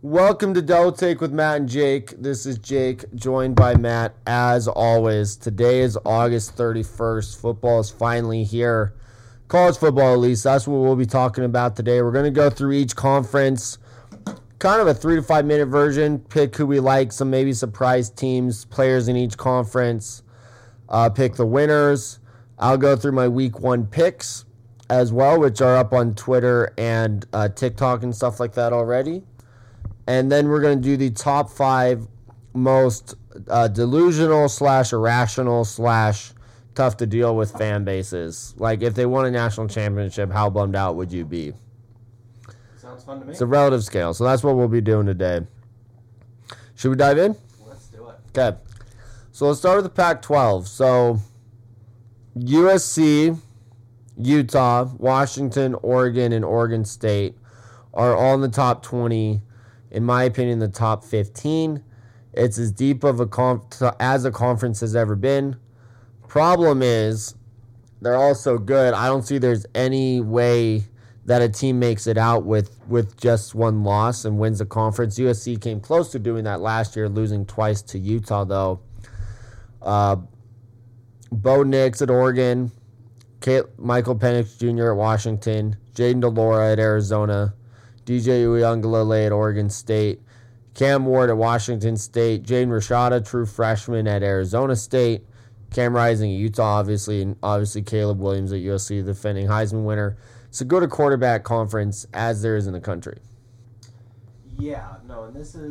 Welcome to Double Take with Matt and Jake. This is Jake, joined by Matt, as always. Today is August 31st. Football is finally here. College football, at least. That's what we'll be talking about today. We're going to go through each conference, kind of a 3 to 5 minute version, pick who we like, some maybe surprise teams, players in each conference, pick the winners. I'll go through my week one picks as well, which are up on Twitter and TikTok and stuff like that already. And then we're going to do the top 5 most delusional / irrational / tough to deal with fan bases. Like, if they won a national championship, how bummed out would you be? Sounds fun to me. It's a relative scale, so that's what we'll be doing today. Should we dive in? Let's do it. Okay. So let's start with the Pac-12. So USC, Utah, Washington, Oregon, and Oregon State are all in the top 20. In my opinion, the top 15. It's as deep of as a conference has ever been. Problem is, they're all so good. I don't see there's any way that a team makes it out with just one loss and wins the conference. USC came close to doing that last year, losing twice to Utah, though. Bo Nix at Oregon, Michael Penix Jr. at Washington, Jaden DeLora at Arizona, DJ Uiagalelei at Oregon State, Cam Ward at Washington State, Jaden Rashada, true freshman at Arizona State, Cam Rising at Utah, and obviously Caleb Williams at USC, the defending Heisman winner. It's a good quarterback conference as there is in the country. Yeah, no, and it's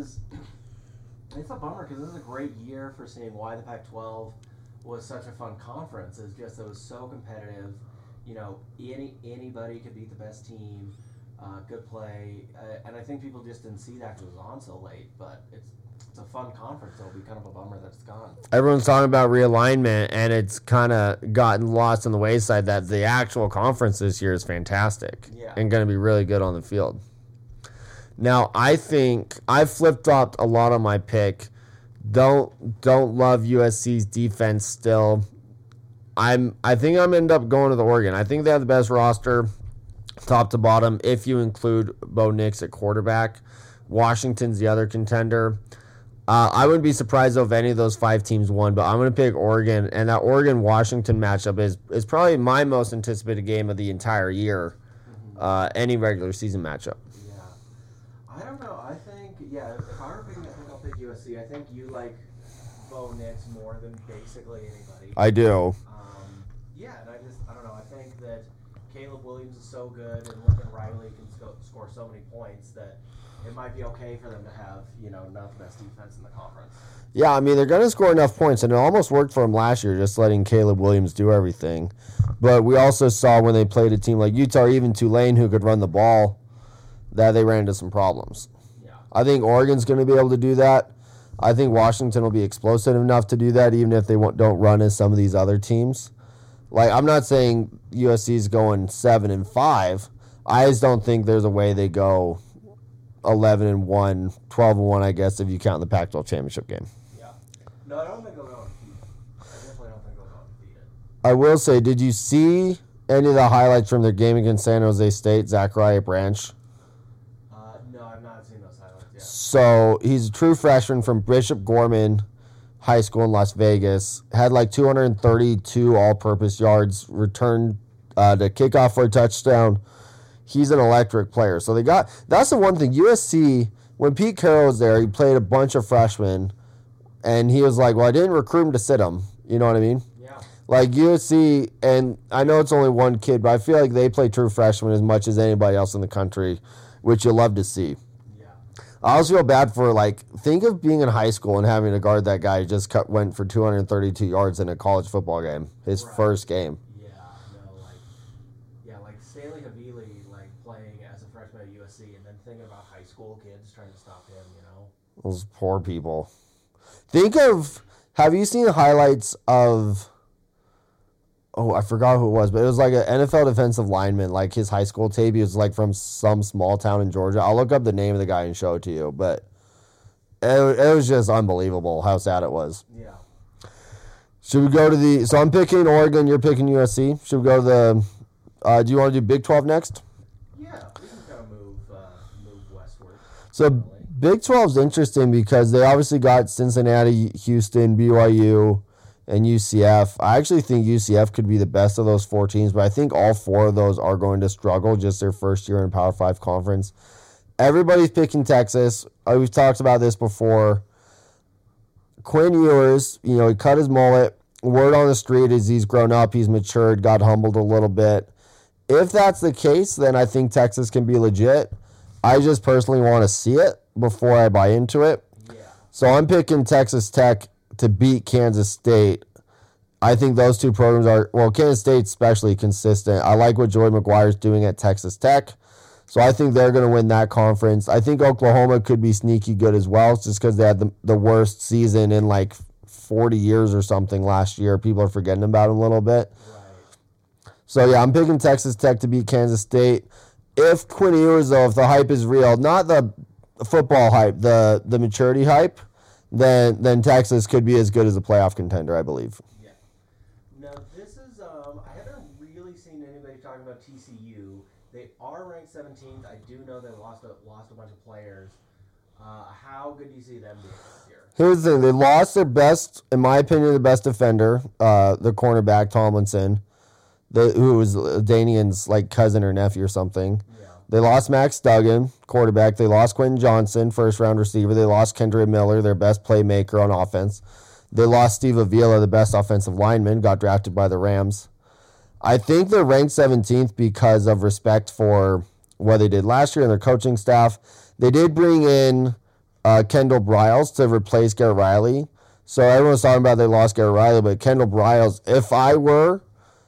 a bummer because this is a great year for seeing why the Pac-12 was such a fun conference. It's just it was so competitive. You know, anybody could beat the best team. Good play, and I think people just didn't see that because it was on so late. But it's a fun conference, so it'll be kind of a bummer that it's gone. Everyone's talking about realignment, and it's kind of gotten lost on the wayside that the actual conference this year is fantastic and going to be really good on the field. Now, I think I flip-flopped a lot on my pick. Don't love USC's defense still. I think I'm end up going to the Oregon. I think they have the best roster, top to bottom, if you include Bo Nix at quarterback. Washington's the other contender. I wouldn't be surprised, though, if any of those 5 teams won, but I'm going to pick Oregon, and that Oregon-Washington matchup is probably my most anticipated game of the entire year, any regular season matchup. Yeah. I don't know. I think, if I were picking, I think I'll pick USC. I think you like Bo Nix more than basically anybody. I do. And I don't know. I think that Caleb Williams is so good, and Lincoln Riley can score so many points that it might be okay for them to have, not the best defense in the conference. Yeah, I mean, they're going to score enough points, and it almost worked for them last year, just letting Caleb Williams do everything. But we also saw when they played a team like Utah or even Tulane who could run the ball, that they ran into some problems. Yeah. I think Oregon's going to be able to do that. I think Washington will be explosive enough to do that, even if they don't run as some of these other teams. Like, I'm not saying USC's going 7-5. I just don't think there's a way they go 11-1, 12-1, I guess, if you count the Pac-12 championship game. Yeah. No, I don't think they'll go undefeated. I definitely don't think they'll go undefeated. I will say, did you see any of the highlights from their game against San Jose State, Zachariah Branch? No, I've not seen those highlights yet. So he's a true freshman from Bishop Gorman High School in Las Vegas. Had like 232 all-purpose yards, returned to kickoff for a touchdown. He's an electric player. So that's the one thing. USC, when Pete Carroll was there, he played a bunch of freshmen, and he was like, well, I didn't recruit him to sit him. You know what I mean? Yeah. Like USC, and I know it's only one kid, but I feel like they play true freshmen as much as anybody else in the country, which you love to see. I also feel bad for, think of being in high school and having to guard that guy who just went for 232 yards in a college football game, his first game. Yeah, like Stanley Havili, playing as a freshman at USC, and then thinking about high school kids trying to stop him, Those poor people. Have you seen highlights of, I forgot who it was, but it was like an NFL defensive lineman, like his high school tape. He was from some small town in Georgia. I'll look up the name of the guy and show it to you, but it was just unbelievable how sad it was. Yeah. Should we go to so I'm picking Oregon, you're picking USC. Should we go to do you want to do Big 12 next? Yeah, we can kind of move westward. So Big 12 is interesting because they obviously got Cincinnati, Houston, BYU, and UCF. I actually think UCF could be the best of those 4 teams, but I think all 4 of those are going to struggle just their first year in Power 5 conference. Everybody's picking Texas. We've talked about this before. Quinn Ewers, he cut his mullet. Word on the street is he's grown up, he's matured, got humbled a little bit. If that's the case, then I think Texas can be legit. I just personally want to see it before I buy into it. Yeah. So I'm picking Texas Tech to beat Kansas State. I think those 2 programs are, Kansas State especially consistent. I like what Joey McGuire's doing at Texas Tech. So I think they're going to win that conference. I think Oklahoma could be sneaky good as well, just because they had the worst season in like 40 years or something last year. People are forgetting about them a little bit. Right. So, yeah, I'm picking Texas Tech to beat Kansas State. If Quinn Ewers, though, if the hype is real, not the football hype, the maturity hype, then Texas could be as good as a playoff contender, I believe. Yeah. Now, this is, I haven't really seen anybody talking about TCU. They are ranked 17th. I do know they lost a bunch of players. How good do you see them being this year? Here's the thing. They lost their best, in my opinion, the best defender, the cornerback, Tomlinson, who was Danian's cousin or nephew or something. Yeah. They lost Max Duggan, quarterback. They lost Quentin Johnson, first-round receiver. They lost Kendra Miller, their best playmaker on offense. They lost Steve Avila, the best offensive lineman, got drafted by the Rams. I think they're ranked 17th because of respect for what they did last year and their coaching staff. They did bring in Kendall Briles to replace Garrett Riley. So everyone's talking about they lost Garrett Riley, but Kendall Briles, if I were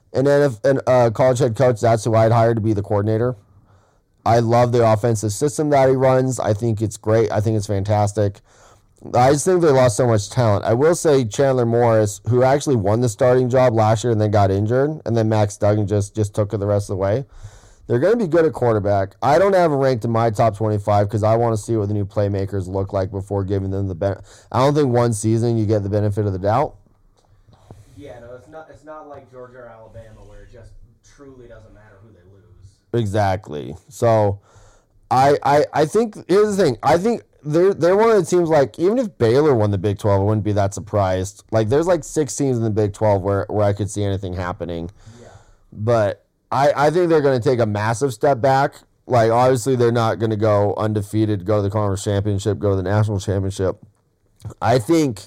a college head coach, that's who I'd hire to be the coordinator. I love the offensive system that he runs. I think it's great. I think it's fantastic. I just think they lost so much talent. I will say Chandler Morris, who actually won the starting job last year and then got injured, and then Max Duggan just took it the rest of the way. They're going to be good at quarterback. I don't have it ranked in my top 25 because I want to see what the new playmakers look like before giving them the benefit. I don't think one season you get the benefit of the doubt. Yeah, no, it's not like Georgia or Alabama where it just truly doesn't matter who they lose. Exactly. So I think here's the thing. I think they're one of the teams, even if Baylor won the Big 12, I wouldn't be that surprised. There's 6 teams in the Big 12 where I could see anything happening. Yeah. But I think they're going to take a massive step back. Obviously, they're not going to go undefeated, go to the conference championship, go to the national championship. I think,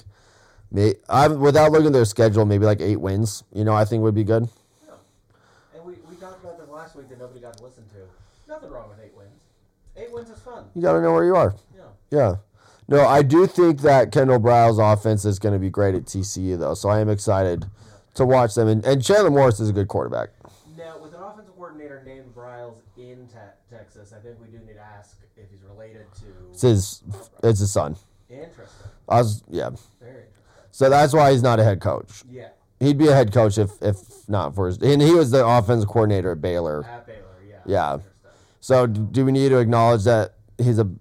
without looking at their schedule, maybe 8 wins, I think would be good. Yeah. And we talked about this last week that nobody got to listen to. Nothing wrong with 8 wins. 8 wins is fun. You got to know where you are. Yeah. Yeah. No, I do think that Kendall Briles' offense is going to be great at TCU, though, so I am excited to watch them. And Chandler Morris is a good quarterback. Now, with an offensive coordinator named Briles in Texas, I think we do need to ask if he's related to... It's his son. Interesting. Yeah. Very interesting. So that's why he's not a head coach. Yeah. He'd be a head coach if not for his... And he was the offensive coordinator at Baylor. At Baylor, yeah. Yeah. Interesting. So do we need to acknowledge that he's a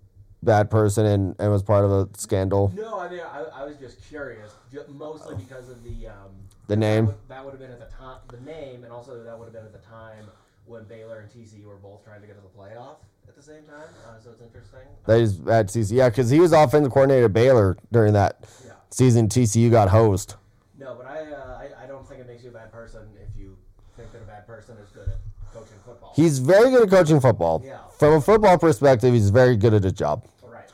bad person and was part of a scandal? No, I mean, I was just curious, mostly because of the name. That would have been at the time, the name, and also that would have been at the time when Baylor and TCU were both trying to get to the playoff at the same time. So it's interesting. That is at TCU, yeah, because he was offensive coordinator at Baylor during that season. TCU got hosed. No, but I don't think it makes you a bad person if you think that a bad person is good at coaching football. He's very good at coaching football. Yeah. From a football perspective, he's very good at his job.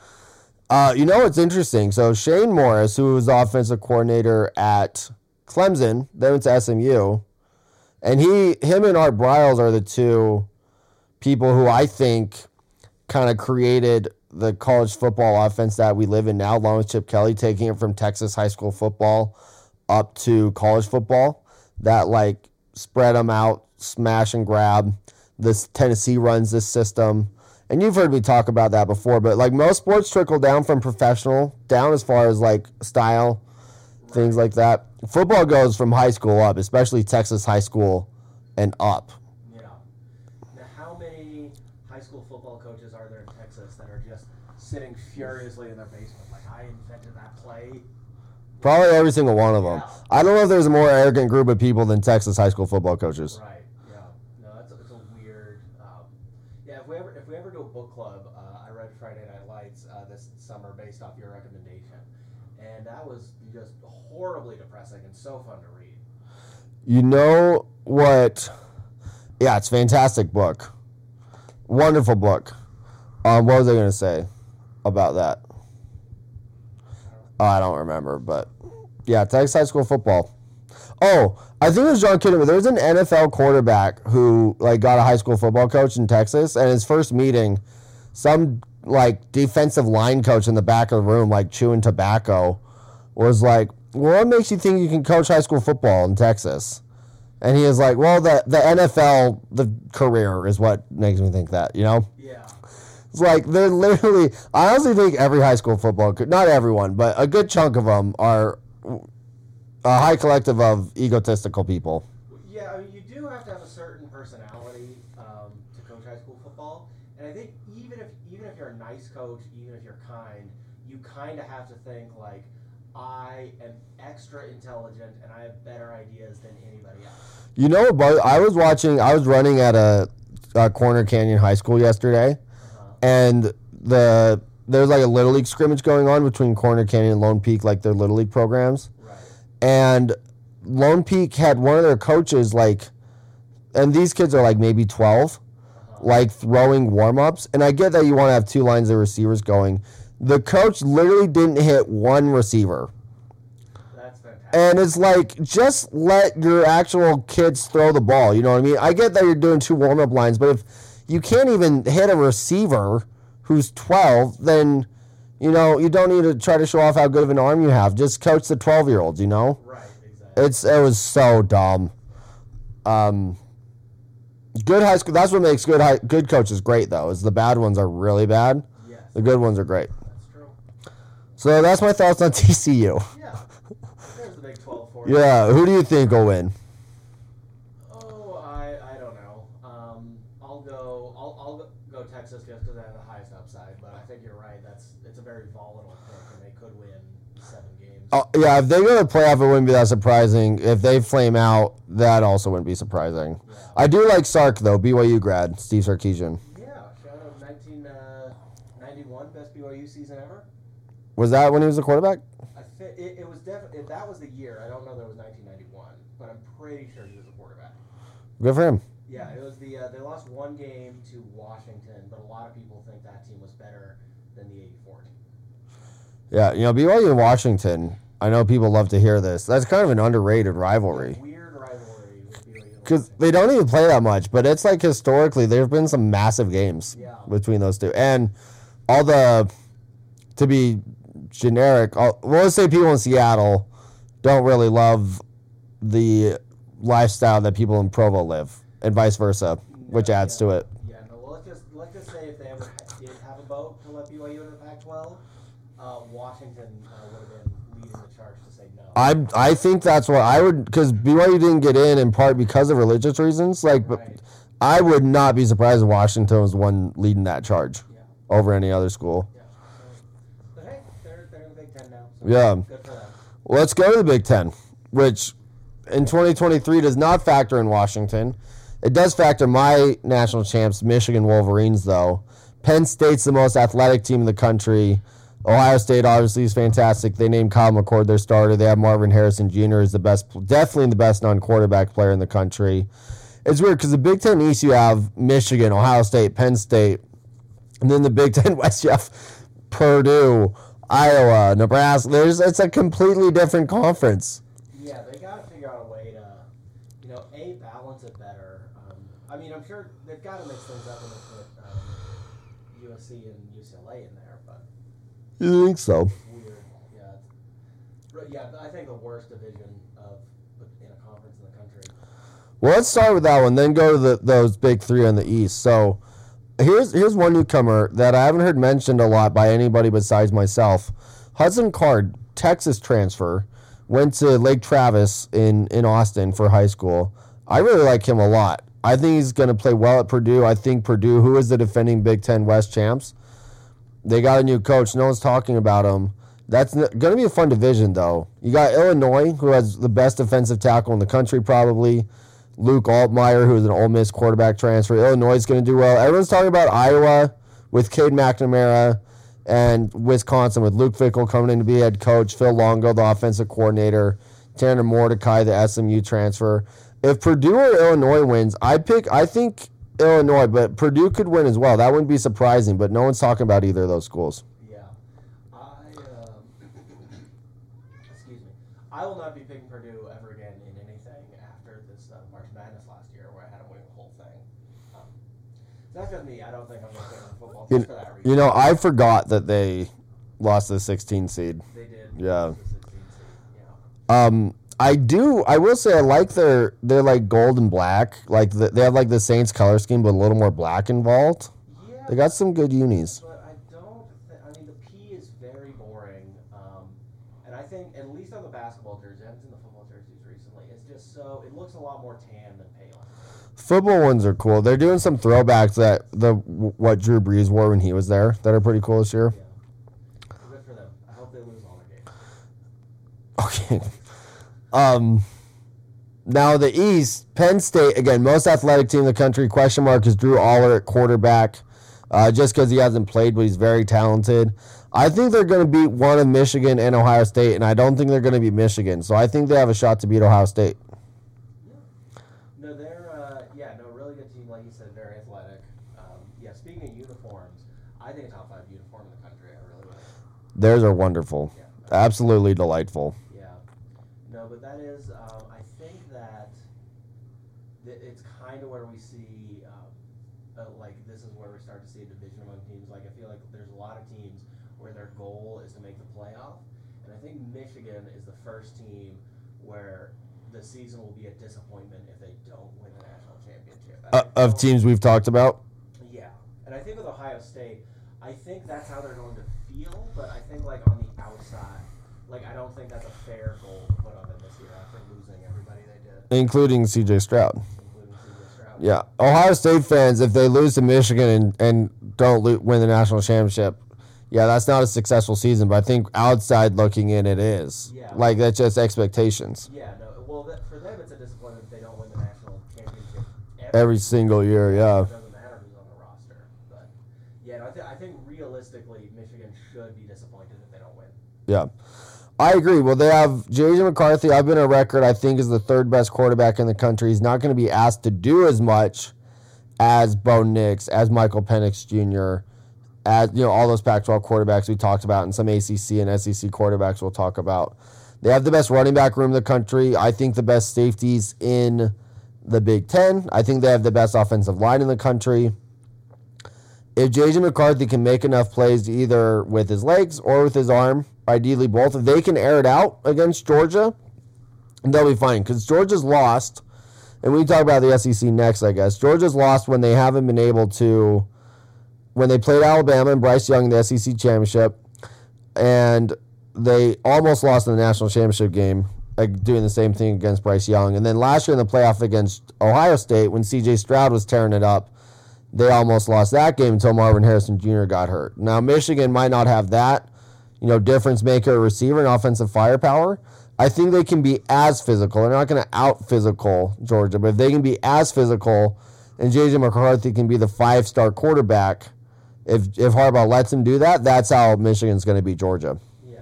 Right. It's interesting. So Shane Morris, who was offensive coordinator at Clemson, then went to SMU, and him and Art Briles are the two people who I think kind of created the college football offense that we live in now, along with Chip Kelly, taking it from Texas high school football up to college football. That spread them out, smash and grab. This Tennessee runs this system. And you've heard me talk about that before, but most sports trickle down from professional down as far as style, things like that. Football goes from high school up, especially Texas high school and up. Yeah. Now, how many high school football coaches are there in Texas that are just sitting furiously in their basement I invented that play? Probably every single one of them. I don't know if there's a more arrogant group of people than Texas high school football coaches. Right. Yeah. No, it's a weird. If we ever do a book club, I read Friday Night Lights this summer based off your recommendation, and that was just horribly depressing and so fun to read. You know what? Yeah, it's a fantastic book. Wonderful book. What was I going to say about that? I don't remember, but yeah, Texas high school football. Oh, I think it was John Kittimer. There was an NFL quarterback who got a high school football coach in Texas, and his first meeting, some defensive line coach in the back of the room chewing tobacco was like, "Well, what makes you think you can coach high school football in Texas?" And he was like, "Well, the NFL, the career is what makes me think that, Yeah. It's they're literally, I honestly think every high school football, not everyone, but a good chunk of them are a high collective of egotistical people. Yeah, I mean, you do have to have a certain personality to coach high school football. And I think even if you're a nice coach, even if you're kind, you kind of have to think I am extra intelligent and I have better ideas than anybody else. You know, but I was running at a Corner Canyon High School yesterday, and there's a Little League scrimmage going on between Corner Canyon and Lone Peak, their Little League programs. Right. And Lone Peak had one of their coaches, and these kids are maybe 12, throwing warm-ups. And I get that you want to have two lines of receivers going. The coach literally didn't hit one receiver. That's fantastic. And it's just let your actual kids throw the ball. You know what I mean? I get that you're doing two warm-up lines, but if you can't even hit a receiver who's 12, then, you don't need to try to show off how good of an arm you have. Just coach the 12-year-olds, Right, exactly. It was so dumb. Good high school, that's what makes good coaches great, though, is the bad ones are really bad. Yes. The good ones are great. That's true. So that's my thoughts on TCU. Yeah. There's the Big 12 for you. Yeah, who do you think will win? Oh, I don't know. I'll go Texas just because they have the highest upside, but I think you're right. It's a very volatile pick, and they could win 7 games. Yeah, if they go to the playoff, it wouldn't be that surprising. If they flame out, that also wouldn't be surprising. Yeah. I do like Sark, though, BYU grad, Steve Sarkisian. Yeah, shout out 1991, best BYU season ever. Was that when he was the quarterback? It was definitely, that was the year. I don't know that it was 1991, but I'm pretty sure he was a quarterback. Good for him. Yeah, it was they lost one game to Washington, but a lot of people think that team was better than the 84 team. Yeah, BYU and Washington, I know people love to hear this. That's kind of an underrated rivalry. Weird rivalry with BYU. Because they don't even play that much, but it's historically, there have been some massive games between those two. And to be generic, let's say people in Seattle don't really love the lifestyle that people in Provo live, and vice versa, which adds to it. Yeah, no, well, let's just say if they ever did have a vote to let BYU into the Pac-12, Washington would have been leading the charge to say no. I think that's what I would, because BYU didn't get in part because of religious reasons. But I would not be surprised if Washington was the one leading that charge over any other school. Yeah. But hey, they're in the Big Ten now. So Yeah. Good for them. Well, let's go to the Big Ten, which in 2023 does not factor in Washington. It does factor my national champs, Michigan Wolverines, though. Penn State's the most athletic team in the country. Ohio State obviously is fantastic. They named Kyle McCord their starter. They have Marvin Harrison Jr. as definitely the best non-quarterback player in the country. It's weird because the Big Ten East you have Michigan, Ohio State, Penn State, and then the Big Ten West you have Purdue, Iowa, Nebraska. It's a completely different conference. Yeah, they got to figure out a way to, balance it better. I'm sure they've got to mix things up and put USC and UCLA in there, but You think so? it's weird. Yeah, I think the worst division in a conference in the country. Well, let's start with that one, then go to those big three on the East. So here's one newcomer that I haven't heard mentioned a lot by anybody besides myself. Hudson Card, Texas transfer, went to Lake Travis in Austin for high school. I really like him a lot. I think he's going to play well at Purdue. I think Purdue, who is the defending Big Ten West champs, they got a new coach. No one's talking about him. That's going to be a fun division, though. You got Illinois, who has the best defensive tackle in the country, probably. Luke Altmaier, who is an Ole Miss quarterback transfer. Illinois is going to do well. Everyone's talking about Iowa with Cade McNamara, and Wisconsin with Luke Fickell coming in to be head coach, Phil Longo, the offensive coordinator, Tanner Mordecai, the SMU transfer. If Purdue or Illinois wins, I think Illinois, but Purdue could win as well. That wouldn't be surprising, but no one's talking about either of those schools. Yeah. Excuse me. I will not be picking Purdue ever again in anything after this March Madness last year where I had to win the whole thing. That's just me. I don't think I'm going to pick on football just for that reason. You know, I forgot that they lost the 16 seed. They did. Yeah. The 16 seed, yeah. I will say I like their like gold and black. Like they have like the Saints color scheme, but a little more black involved. Yeah. They got some good unis. But I mean, the P is very boring. And I think, at least on the basketball jersey, I haven't seen the football jerseys recently, it's just so, it looks a lot more tan than pale. Football ones are cool. They're doing some throwbacks that what Drew Brees wore when he was there that are pretty cool this year. Yeah. Good for them. I hope they lose all their games. Okay. Now the East, Penn State, again, most athletic team in the country. Question mark is Drew Aller at quarterback, just because he hasn't played, but he's very talented. I think they're going to beat one of Michigan and Ohio State, and I don't think they're going to beat Michigan. So I think they have a shot to beat Ohio State. No, they're really good team, like you said, very athletic. Speaking of uniforms, I think a top 5 uniform in the country. I really like. Theirs are wonderful, Yeah. Absolutely delightful. Yeah, no, but that is. I think that it's kind of where we see, like this is where we start to see a division among teams. Like I feel like there's a lot of teams where their goal is to make the playoff, and I think Michigan is the first team where the season will be a disappointment if they don't win the national championship. Of teams we've talked about? Yeah. And I think with Ohio State, I think that's how they're going to feel, but I think, like, on the outside, like, I don't think that's a fair goal to put on them this year after losing everybody they did. Including C.J. Stroud. Including C.J. Stroud. Yeah. Ohio State fans, if they lose to Michigan and don't win the national championship, yeah, that's not a successful season, but I think outside looking in, it is. Yeah. Like, that's just expectations. Yeah, no. Well, for them, it's a disappointment if they don't win the national championship Every single year, yeah. It doesn't matter who's on the roster. But, yeah, no, I think realistically, Michigan should be disappointed if they don't win. Yeah. I agree. Well, they have J.J. McCarthy. I've been a record, I think, is the third best quarterback in the country. He's not going to be asked to do as much as Bo Nix, as Michael Penix Jr., as all those Pac-12 quarterbacks we talked about, and some ACC and SEC quarterbacks we'll talk about. They have the best running back room in the country. I think the best safeties in the Big Ten. I think they have the best offensive line in the country. If J.J. McCarthy can make enough plays either with his legs or with his arm, ideally both, if they can air it out against Georgia, they'll be fine. Because Georgia's lost, and we can talk about the SEC next, I guess. Georgia's lost when they haven't been able to, when they played Alabama and Bryce Young in the SEC championship, and they almost lost in the national championship game, like doing the same thing against Bryce Young. And then last year in the playoff against Ohio State, when C.J. Stroud was tearing it up, they almost lost that game until Marvin Harrison Jr. got hurt. Now, Michigan might not have that, difference maker receiver and offensive firepower. I think they can be as physical. They're not going to out-physical Georgia, but if they can be as physical and J.J. McCarthy can be the 5-star quarterback, if Harbaugh lets him do that, that's how Michigan's going to beat Georgia. Yeah.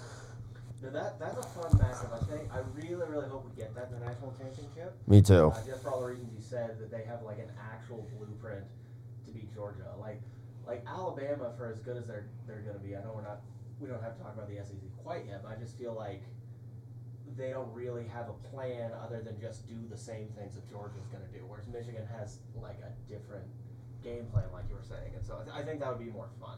Now that's a fun matchup. I really, really hope we get that in the national championship. Me too. Just for all the reasons you said, that they have like an actual blueprint to beat Georgia. Like Alabama, for as good as they're going to be. I know we don't have to talk about the SEC quite yet, but I just feel like they don't really have a plan other than just do the same things that Georgia's going to do. Whereas Michigan has like a different game plan, like you were saying, and so I think that would be more fun.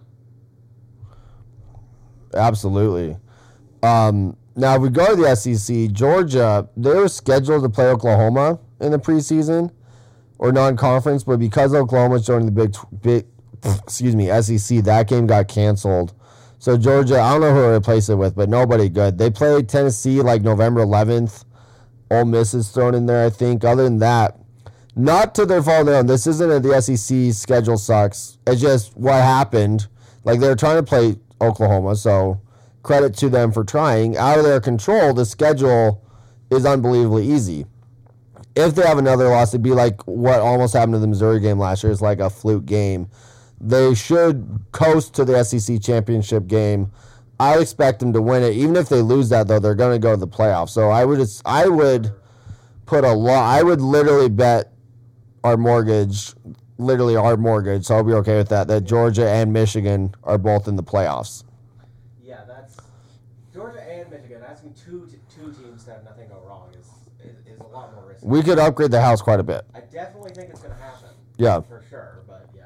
Absolutely. Now, if we go to the SEC, Georgia, they were scheduled to play Oklahoma in the preseason or non-conference, but because Oklahoma's joining the SEC, that game got canceled. So Georgia, I don't know who to replace it with, but nobody good. They played Tennessee like November 11th. Ole Miss is thrown in there, I think. Other than that, not to their fault. No, this isn't the SEC schedule sucks. It's just what happened. Like, they were trying to play Oklahoma, so credit to them for trying. Out of their control, the schedule is unbelievably easy. If they have another loss, it'd be like what almost happened to the Missouri game last year. It's like a fluke game. They should coast to the SEC championship game. I expect them to win it. Even if they lose that, though, they're going to go to the playoffs. So I would put a lot. I would literally bet our mortgage, so I'll be okay with that Georgia and Michigan are both in the playoffs. Yeah, that's Georgia and Michigan. Asking two teams to have nothing go wrong is a lot more risky. We could upgrade the house quite a bit. I definitely think it's going to happen. Yeah. For sure, but yeah.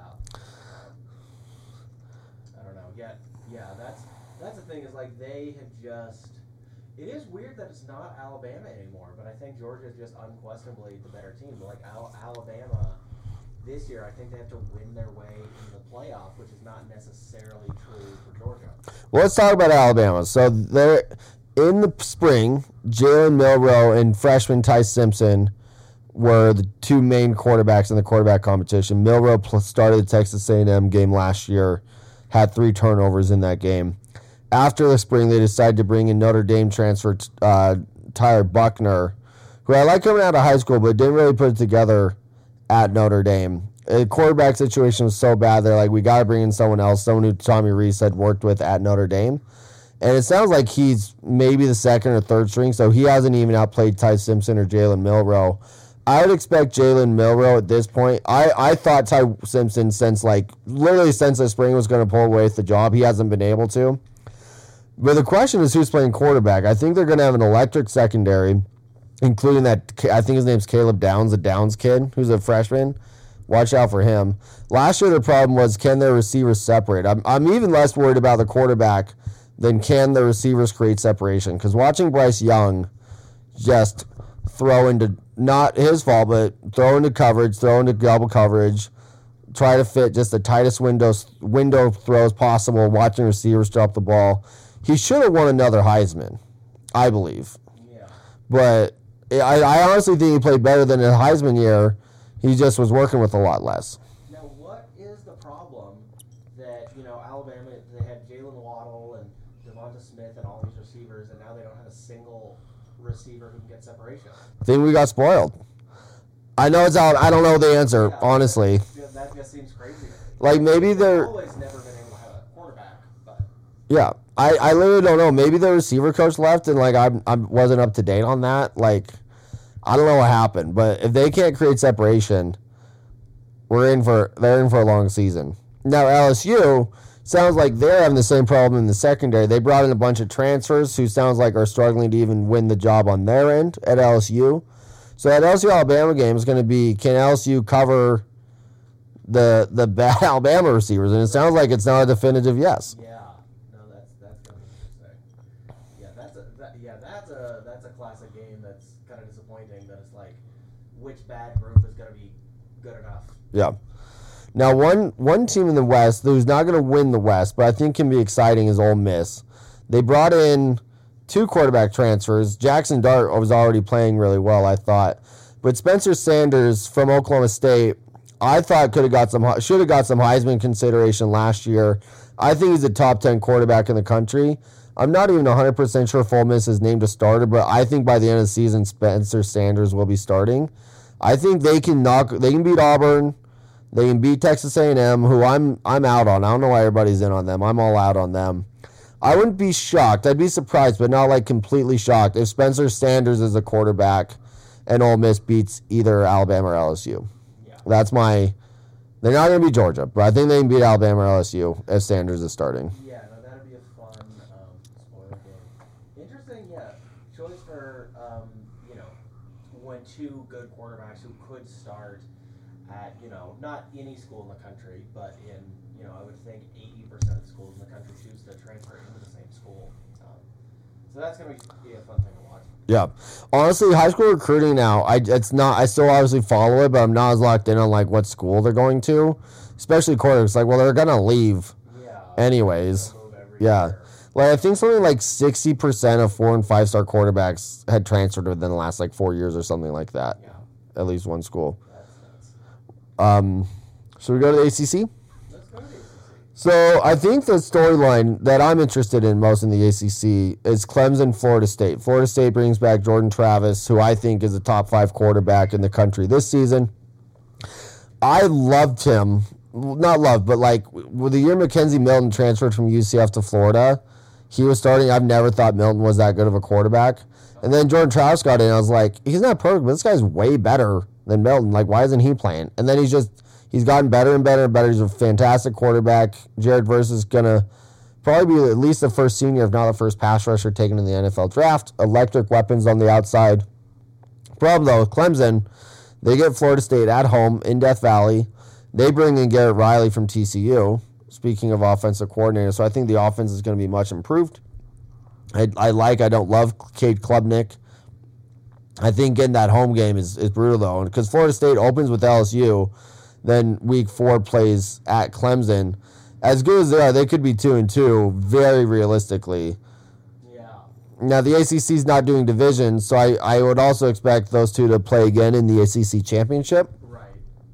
I don't know. Yeah, that's the thing is like they have just. It is weird that it's not Alabama anymore, but I think Georgia is just unquestionably the better team. Like Alabama this year, I think they have to win their way in the playoff, which is not necessarily true for Georgia. Well, let's talk about Alabama. So they're in the spring. Jalen Milroe and freshman Ty Simpson were the two main quarterbacks in the quarterback competition. Milroe started the Texas A&M game last year, had 3 turnovers in that game. After the spring, they decided to bring in Notre Dame transfer Tyler Buckner, who I like coming out of high school, but didn't really put it together at Notre Dame. The quarterback situation was so bad, they're like, we got to bring in someone else, someone who Tommy Rees had worked with at Notre Dame. And it sounds like he's maybe the second or third string, so he hasn't even outplayed Ty Simpson or Jalen Milroe. I would expect Jalen Milroe at this point. I thought Ty Simpson, since the spring, was going to pull away with the job. He hasn't been able to. But the question is who's playing quarterback. I think they're going to have an electric secondary, including that, I think his name's Caleb Downs, a Downs kid, who's a freshman. Watch out for him. Last year, the problem was, can their receivers separate? I'm even less worried about the quarterback than can the receivers create separation. Because watching Bryce Young just throw into, not his fault, but throw into coverage, throw into double coverage, try to fit just the tightest window throws possible, watching receivers drop the ball. He should have won another Heisman, I believe. Yeah. But I honestly think he played better than a Heisman year. He just was working with a lot less. Now, what is the problem that, Alabama, they had Jalen Waddle and Devonta Smith and all these receivers, and now they don't have a single receiver who can get separation? I think we got spoiled. I know it's out. I don't know the answer, honestly. That just seems crazy. Like, maybe they're always never been able to have a quarterback, but yeah. I literally don't know. Maybe the receiver coach left, and I wasn't up to date on that. Like, I don't know what happened, but if they can't create separation, they're in for a long season. Now LSU sounds like they're having the same problem in the secondary. They brought in a bunch of transfers who sounds like are struggling to even win the job on their end at LSU. So that LSU Alabama game is going to be, can LSU cover the bad Alabama receivers? And it sounds like it's not a definitive yes. Yeah. That's going to be interesting. Yeah, that's a classic game that's kind of disappointing. That it's like, which bad group is going to be good enough? Yeah. Now, one team in the West who's not going to win the West, but I think can be exciting, is Ole Miss. They brought in 2 quarterback transfers. Jackson Dart was already playing really well, I thought. But Spencer Sanders from Oklahoma State, I thought should have got some Heisman consideration last year. I think he's a top 10 quarterback in the country. I'm not even 100% sure if Ole Miss is named a starter, but I think by the end of the season, Spencer Sanders will be starting. I think they can beat Auburn. They can beat Texas A&M, who I'm out on. I don't know why everybody's in on them. I'm all out on them. I wouldn't be shocked. I'd be surprised, but not like completely shocked, if Spencer Sanders is a quarterback and Ole Miss beats either Alabama or LSU. Yeah. They're not going to beat Georgia, but I think they can beat Alabama or LSU if Sanders is starting. Yeah, no, that'd be a fun spoiler game. Interesting, yeah. Choice for, when 2 good quarterbacks who could start at, not any school in the country, but in, I would think 80% of the schools in the country choose to transfer into the same school. So that's going to be a fun thing to watch. Yeah. Honestly, high school recruiting now, I still obviously follow it, but I'm not as locked in on like what school they're going to, especially quarterbacks. Like, well, they're going to leave anyways. Yeah. Like, I think something like 60% of 4- and 5-star quarterbacks had transferred within the last 4 years or something like that. Yeah. At least one school. That's nuts. Should we go to the ACC? Let's go to the ACC. So I think the storyline that I'm interested in most in the ACC is Clemson, Florida State. Florida State brings back Jordan Travis, who I think is a top 5 quarterback in the country this season. I loved him not loved, but like with the year Mackenzie Milton transferred from UCF to Florida, he was starting. I've never thought Milton was that good of a quarterback. And then Jordan Travis got in. I was like, he's not perfect, but this guy's way better than Milton. Like, why isn't he playing? And then he's gotten better and better and better. He's a fantastic quarterback. Jared Verse is going to probably be at least the first senior, if not the first pass rusher taken in the NFL draft. Electric weapons on the outside. Problem, though, with Clemson, they get Florida State at home in Death Valley. They bring in Garrett Riley from TCU, speaking of offensive coordinator. So I think the offense is going to be much improved. I don't love Cade Klubnik. I think getting that home game is brutal, though. Because Florida State opens with LSU, then week 4 plays at Clemson. As good as they are, they could be 2-2, very realistically. Yeah. Now, the ACC is not doing division, so I would also expect those two to play again in the ACC championship. Right.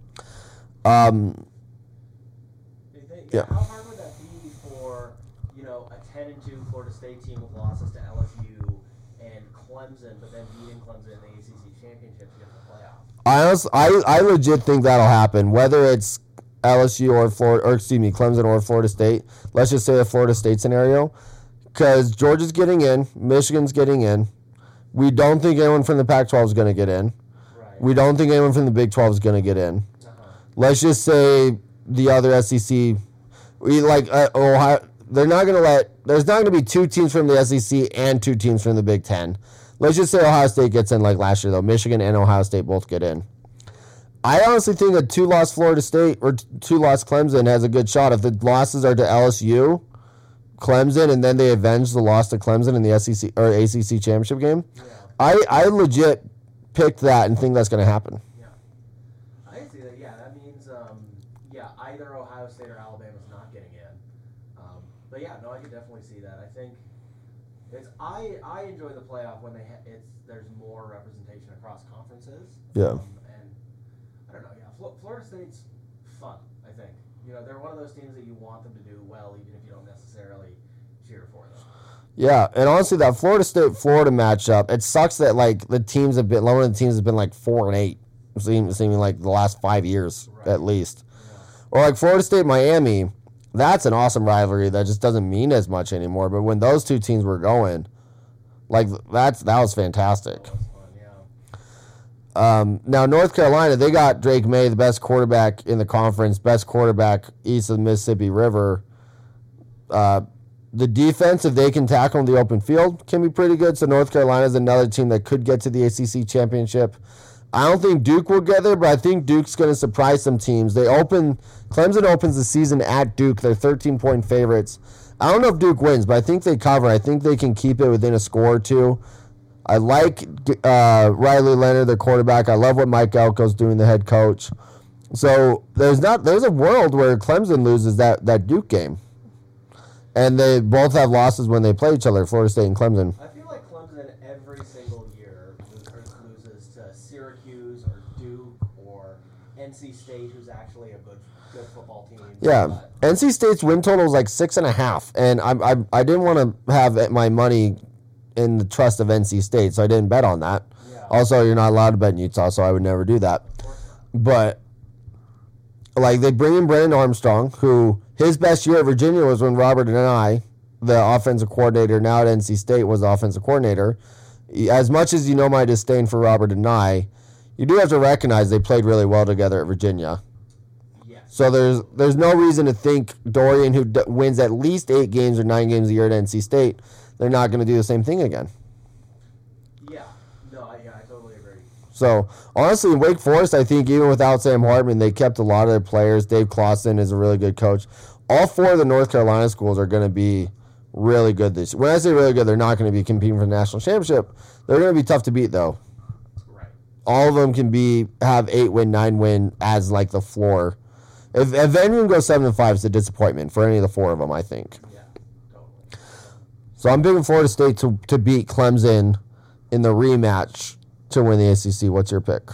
Yeah. How hard would that be for, a 10-2 Florida State team with losses to LSU and Clemson, but then beating Clemson in the ACC championship to get to the playoff? I legit think that'll happen, whether it's LSU or Clemson or Florida State. Let's just say a Florida State scenario, because Georgia's getting in, Michigan's getting in. We don't think anyone from the Pac-12 is going to get in. Right. We don't think anyone from the Big 12 is going to get in. Uh-huh. Let's just say the other SEC, Ohio. They're not going to there's not going to be 2 teams from the SEC and 2 teams from the Big 10. Let's just say Ohio State gets in like last year, though. Michigan and Ohio State both get in. I honestly think a 2-loss Florida State or 2-loss Clemson has a good shot. If the losses are to LSU, Clemson, and then they avenge the loss to Clemson in the SEC or ACC championship game, Yeah. I legit picked that and think that's going to happen. Yeah. I can see that. Yeah, that means, either Ohio State or Alabama's not getting in. But yeah, no, I could definitely see that. I think I enjoy the playoff when there's more representation across conferences. Yeah. And I don't know. Yeah, Florida State's fun. I think they're one of those teams that you want them to do well, even if you don't necessarily cheer for them. Yeah, and honestly, that Florida State-Florida matchup, it sucks that like one of the teams has been like 4-8, seeming like the last 5 years at least. Yeah. Or like Florida State-Miami, that's an awesome rivalry that just doesn't mean as much anymore. But when those two teams were going, like that was fantastic. That was fun, yeah. Now North Carolina, they got Drake May, the best quarterback in the conference, best quarterback east of the Mississippi River. The defense, if they can tackle in the open field, can be pretty good. So North Carolina is another team that could get to the ACC championship. I don't think Duke will get there, but I think Duke's going to surprise some teams. Clemson opens the season at Duke. They're 13-point favorites. I don't know if Duke wins, but I think they cover. I think they can keep it within a score or two. I like Riley Leonard, the quarterback. I love what Mike Elko's doing, the head coach. So there's a world where Clemson loses that Duke game. And they both have losses when they play each other, Florida State and Clemson. I feel like Clemson every single year loses to Syracuse or Duke or NC State, who's actually a good football team. Yeah, But NC State's win total is like 6.5, and I didn't want to have my money in the trust of NC State, so I didn't bet on that. Yeah. Also, you're not allowed to bet in Utah, so I would never do that. Of course not. But like they bring in Brennan Armstrong, who his best year at Virginia was when Robert and I, the offensive coordinator now at NC State, was the offensive coordinator. As much as you know my disdain for Robert and I, you do have to recognize they played really well together at Virginia. Yes. So there's no reason to think Dorian, who wins at least 8 games or 9 games a year at NC State, they're not going to do the same thing again. Yeah. No, I totally agree. So, honestly, Wake Forest, I think even without Sam Hartman, they kept a lot of their players. Dave Clawson is a really good coach. All 4 of the North Carolina schools are going to be really good this year. When I say really good, they're not going to be competing for the national championship. They're going to be tough to beat, though. Right. All of them can have 8-win, 9-win as like the floor. If anyone goes 7-5, it's a disappointment for any of the 4 of them, I think. Yeah. Totally. So I'm picking Florida State to beat Clemson in the rematch to win the ACC. What's your pick?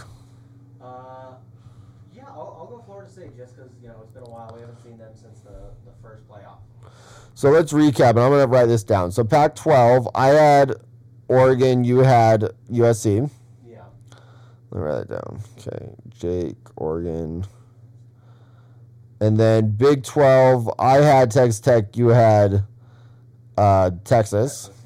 Yeah, I'll go Florida State just because it's been a while. We haven't seen them since the first playoff. So let's recap, and I'm going to write this down. So Pac-12, I had Oregon, you had USC. Yeah. Let me write that down. Okay, Jake, Oregon, And then Big 12, I had Texas Tech, you had Texas.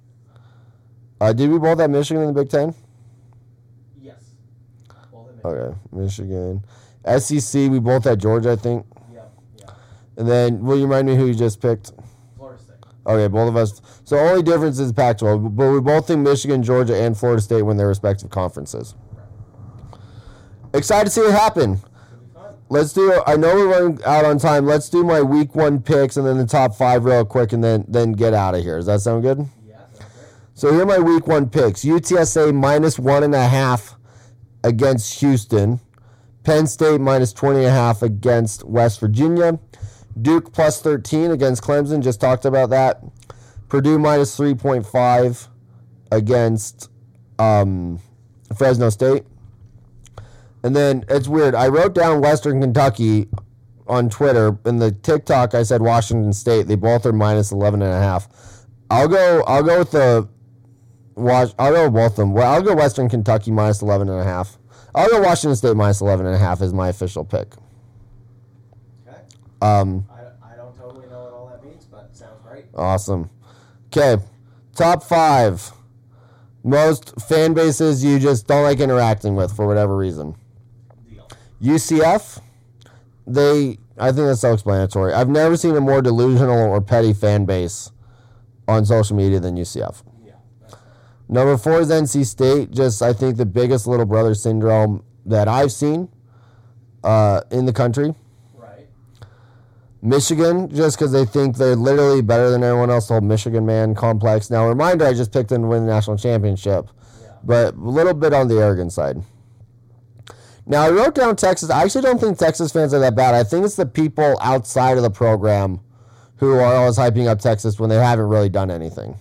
Yeah. Did we both have Michigan in the Big 10? Yes. Okay, Michigan. SEC, we both had Georgia, I think. Yeah. And then, will you remind me who you just picked? Florida State. Okay, both of us. So, only difference is Pac-12, but we both think Michigan, Georgia, and Florida State win their respective conferences. Right. Excited to see it happen. Let's do. I know we're running out on time. Let's do my week 1 picks and then the top 5 real quick, and then get out of here. Does that sound good? Yeah, that's great. So here are my week 1 picks. UTSA minus 1.5 against Houston. Penn State minus 20.5 against West Virginia. Duke plus 13 against Clemson. Just talked about that. Purdue minus 3.5 against Fresno State. And then it's weird. I wrote down Western Kentucky on Twitter. In the TikTok, I said Washington State. They both are minus 11.5. I'll go with the I'll go with both of them. Well, I'll go Western Kentucky minus 11.5. I'll go Washington State minus 11.5 is my official pick. Okay. I don't totally know what all that means, but sounds great. Awesome. Okay, top 5 most fan bases you just don't like interacting with for whatever reason. Deal. UCF, I think that's self-explanatory. I've never seen a more delusional or petty fan base on social media than UCF. Number 4 is NC State. Just, I think, the biggest little brother syndrome that I've seen in the country. Right. Michigan, just because they think they're literally better than everyone else, the whole Michigan man complex. Now, reminder, I just picked them to win the national championship. Yeah. But a little bit on the arrogant side. Now, I wrote down Texas. I actually don't think Texas fans are that bad. I think it's the people outside of the program who are always hyping up Texas when they haven't really done anything.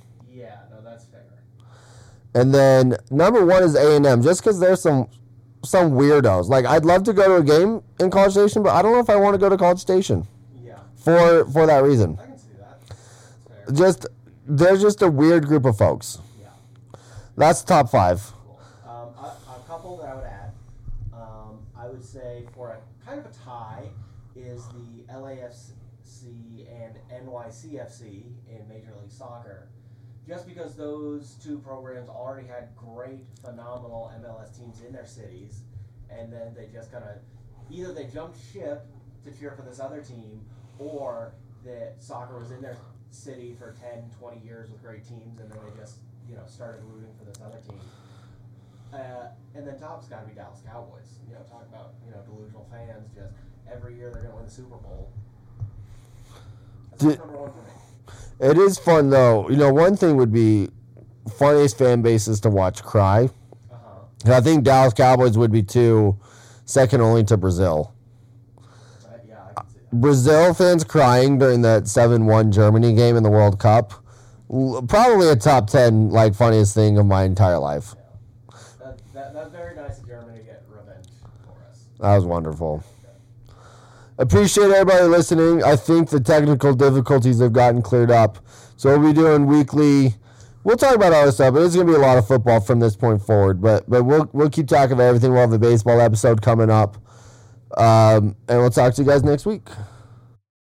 And then number 1 is A&M, just because there's some weirdos. Like, I'd love to go to a game in College Station, but I don't know if I want to go to College Station. Yeah. For that reason. I can see that. There's just a weird group of folks. Yeah. That's top 5. Cool. A couple that I would add, I would say for a kind of a tie is the LAFC and NYCFC in Major League Soccer. Just because those two programs already had great, phenomenal MLS teams in their cities, and then they just kind of, either they jumped ship to cheer for this other team, or that soccer was in their city for 10, 20 years with great teams, and then they just, started rooting for this other team. And then top's got to be Dallas Cowboys. Talk about, delusional fans, just every year they're going to win the Super Bowl. That's number 1 for me. It is fun, though. One thing would be funniest fan bases to watch cry. I think Dallas Cowboys would be 2, second only to Brazil. Yeah, I can see that. Brazil fans crying during that 7-1 Germany game in the World Cup. Probably a top 10 funniest thing of my entire life. Yeah. That's very nice of Germany to get revenge for us. That was wonderful. Appreciate everybody listening. I think the technical difficulties have gotten cleared up. So we'll be doing weekly. We'll talk about other stuff, but it's going to be a lot of football from this point forward. But we'll keep talking about everything. We'll have a baseball episode coming up. And we'll talk to you guys next week.